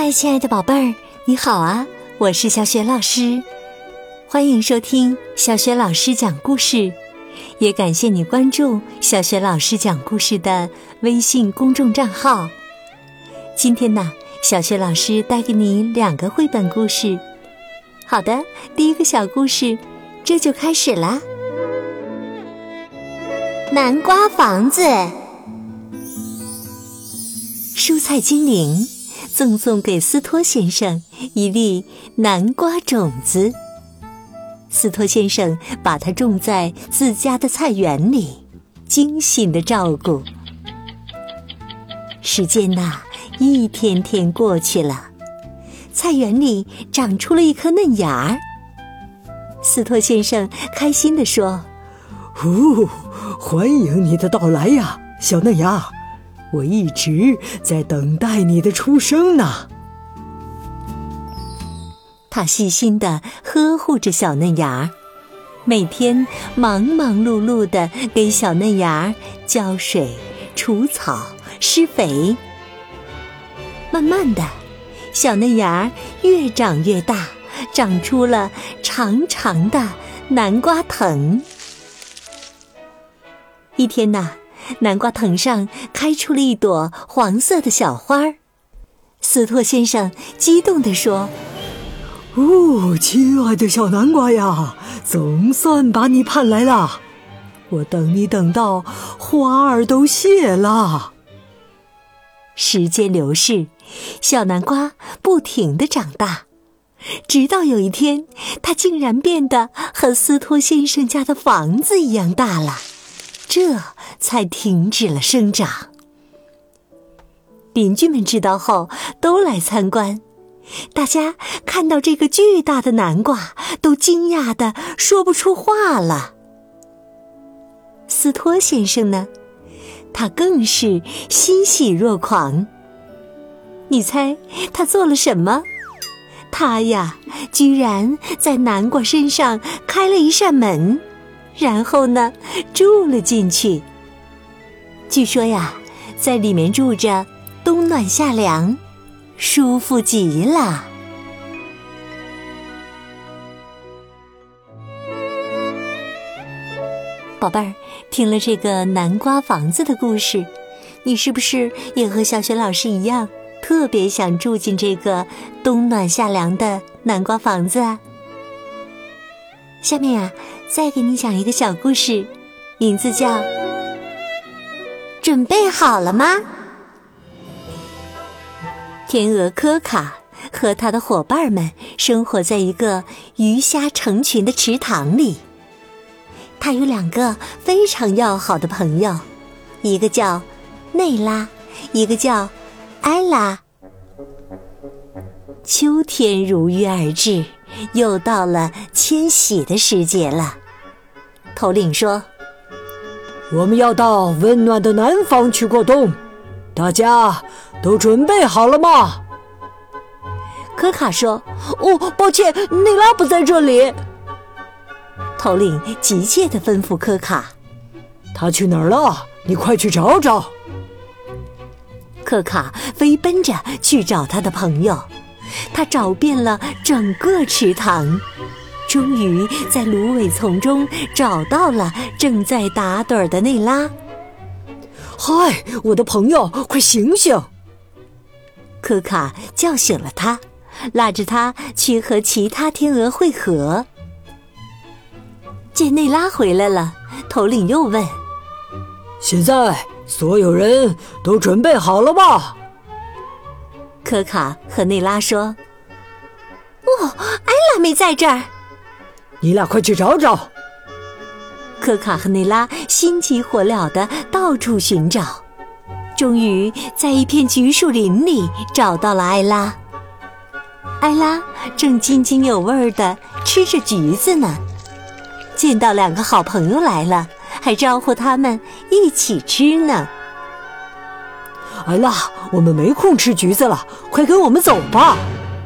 嗨，亲爱的宝贝儿，你好啊，我是小雪老师，欢迎收听小雪老师讲故事，也感谢你关注小雪老师讲故事的微信公众账号。今天呢，小雪老师带给你2个绘本故事。好的，第一个小故事，这就开始啦。南瓜房子。蔬菜精灵赠送给斯托先生一粒南瓜种子，斯托先生把它种在自家的菜园里，精心地照顾。时间呐，一天天过去了，菜园里长出了一颗嫩芽儿。斯托先生开心地说： 欢迎你的到来呀，小嫩芽，我一直在等待你的出生呢。 他细心地呵护着小嫩芽，每天忙忙碌碌地给小嫩芽浇水、除草、施肥。慢慢的，小嫩芽越长越大，长出了长长的南瓜藤。一天呐，南瓜藤上开出了一朵黄色的小花儿。斯托先生激动地说： 亲爱的小南瓜呀，总算把你盼来了，我等你等到花儿都谢了。 时间流逝，小南瓜不停地长大，直到有一天，它竟然变得和斯托先生家的房子一样大了，这才停止了生长。邻居们知道后都来参观，大家看到这个巨大的南瓜都惊讶地说不出话了。斯托先生呢，他更是欣喜若狂。你猜他做了什么？他呀，居然在南瓜身上开了一扇门，然后呢，住了进去。据说呀，在里面住着，冬暖夏凉，舒服极了。宝贝儿，听了这个南瓜房子的故事，你是不是也和小雪老师一样，特别想住进这个冬暖夏凉的南瓜房子啊？下面呀，再给你讲一个小故事，名字叫《准备好了吗》。天鹅科卡和他的伙伴们生活在一个鱼虾成群的池塘里。他有2个非常要好的朋友，一个叫内拉，一个叫埃拉。秋天如约而至，又到了迁徙的时节了。头领说： 我们要到温暖的南方去过冬，大家都准备好了吗？ 科卡说：抱歉，内拉不在这里。头领急切地吩咐科卡： 他去哪儿了？你快去找找。 科卡飞奔着去找他的朋友，他找遍了整个池塘，终于在芦苇丛中找到了正在打盹的内拉。 嗨，我的朋友，快醒醒！ 科卡叫醒了他，拉着他去和其他天鹅会合。见内拉回来了，头领又问： 现在所有人都准备好了吗？ 科卡和内拉说：埃拉没在这儿。 你俩快去找找。 科卡和内拉心急火燎地到处寻找，终于在一片橘树林里找到了埃拉。埃拉正津津有味地吃着橘子呢，见到2个好朋友来了，还招呼他们一起吃呢。 埃拉，我们没空吃橘子了，快跟我们走吧。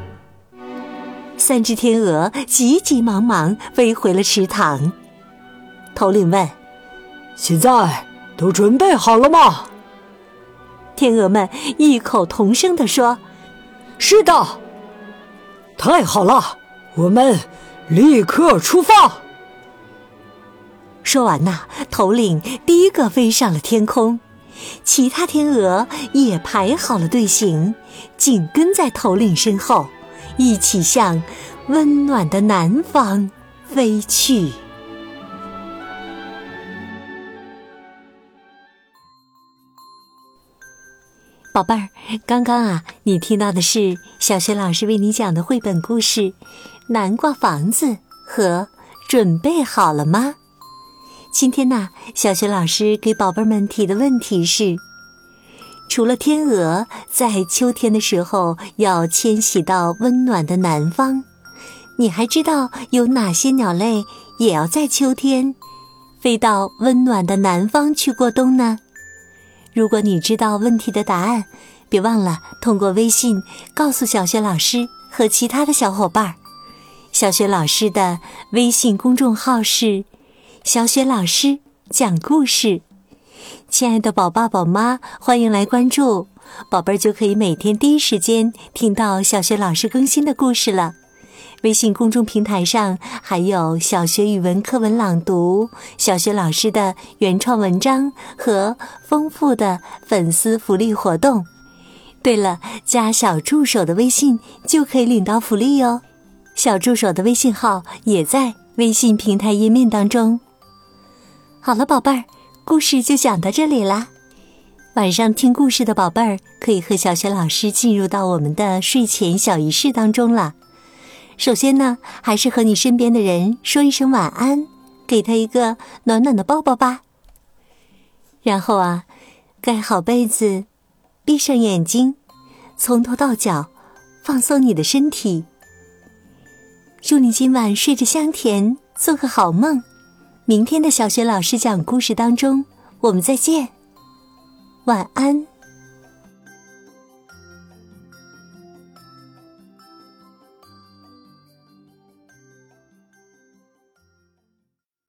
3只天鹅急急忙忙飞回了池塘。头领问： 现在都准备好了吗？ 天鹅们异口同声地说： 是的。太好了，我们立刻出发。 说完头领第一个飞上了天空，其他天鹅也排好了队形，紧跟在头领身后，一起向温暖的南方飞去。宝贝儿，刚刚你听到的是小雪老师为你讲的绘本故事《南瓜房子》和准备好了吗？今天小雪老师给宝贝们提的问题是：除了天鹅在秋天的时候要迁徙到温暖的南方，你还知道有哪些鸟类也要在秋天飞到温暖的南方去过冬呢？如果你知道问题的答案，别忘了通过微信告诉小雪老师和其他的小伙伴。小雪老师的微信公众号是小雪老师讲故事。亲爱的宝爸宝妈，欢迎来关注，宝贝儿就可以每天第一时间听到小雪老师更新的故事了。微信公众平台上还有小学语文课文朗读、小学老师的原创文章和丰富的粉丝福利活动。对了，加小助手的微信就可以领到福利哟。小助手的微信号也在微信平台页面当中。好了，宝贝儿，故事就讲到这里啦。晚上听故事的宝贝儿可以和小雪老师进入到我们的睡前小仪式当中了。首先还是和你身边的人说一声晚安，给他一个暖暖的抱抱吧。然后盖好被子，闭上眼睛，从头到脚放松你的身体。祝你今晚睡着香甜，做个好梦。明天的小雪老师讲故事当中，我们再见。晚安。